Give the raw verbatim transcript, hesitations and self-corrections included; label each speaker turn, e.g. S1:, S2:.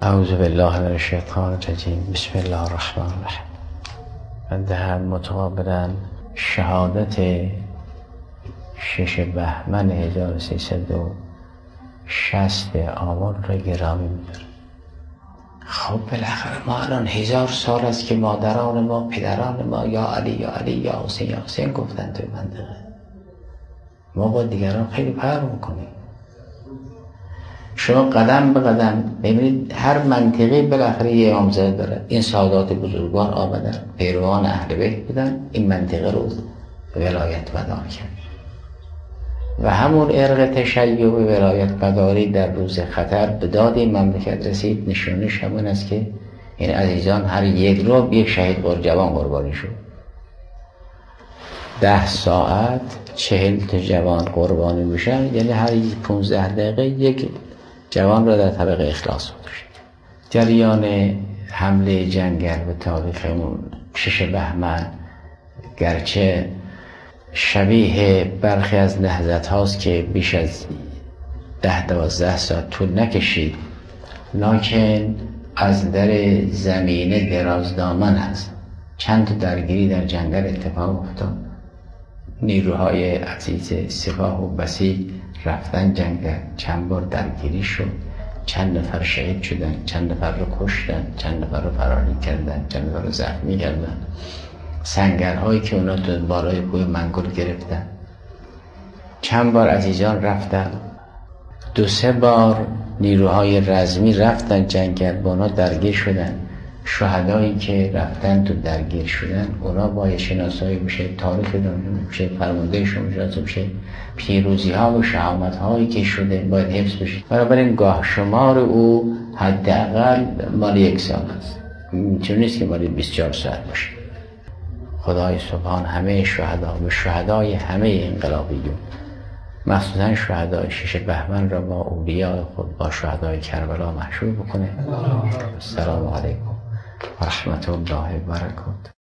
S1: اعوذ بالله من الشیطان الرجیم. بسم الله الرحمن الرحیم. بنده هم متقابلا شهادت شش بهمن هزار و سیصد و شصت آبان را گرامی می‌دارم. خب بالاخره ما الان هزار سال است که مادران ما، پدران ما یا علی یا علی یا حسین یا حسین گفتن توی منطقه. ما با دیگران خیلی فرق میکنیم. شما قدم به قدم ببینید هر منطقه بالاخره یه امامزاده داره. این سادات بزرگوار آمدن، پیروان اهل بیت بودن، این منطقه رو ولایت مدار کرد و همون ارق تشیع و ولایت مداری در روز خطر به داد این مملکت رسید. نشونش همون است که این عزیزان هر یک رو یک شهید بار جوان قربانی شد. ده ساعت چهل تا جوان قربانی میشن، یعنی هر پونزده دقیقه یک جوان را در طبق اخلاص گذاشت. جریان حمله جنگل به تاریخمون شش بهمن گرچه شبیه برخی از نهضت هاست که بیش از ده دوازده ساعت طول نکشید، لکن از در زمینه درازدامن است. چند تا درگیری در جنگل اتفاق افتاد. نیروهای عزیز سپاه و بسیج رفتن جنگل، چند بار درگیری شد، چند نفر شهید شدن، چند نفر رو کشتن، چند نفر رو فراری کردن، چند نفر رو زخمی کردن. سنگرهایی که اونا تو بالای کوه منگل گرفتن. چند بار عزیزان رفتن، دو سه بار نیروهای رزمی رفتن جنگل، با اونا درگیر شدن. شهدایی که رفتن تو درگیر شدن اونا باید شناسایی بشه، تاریخ دانده بشه، فرماندهشون مجاز بشه، پیروزی ها و شهامت هایی که شده باید حفظ بشه. بنابراین گاه شمار او حداقل مال یک سال است، چون نیست که مال بیست و چهار ساعت باشه. خدای سبحان همه شهدا و شهدای همه انقلابیون، مخصوصا شهدای شش بهمن را با اولیاء خود، با شهدای کربلا محشور بکنه. السلام علیکم و رحمت الله و برکاته.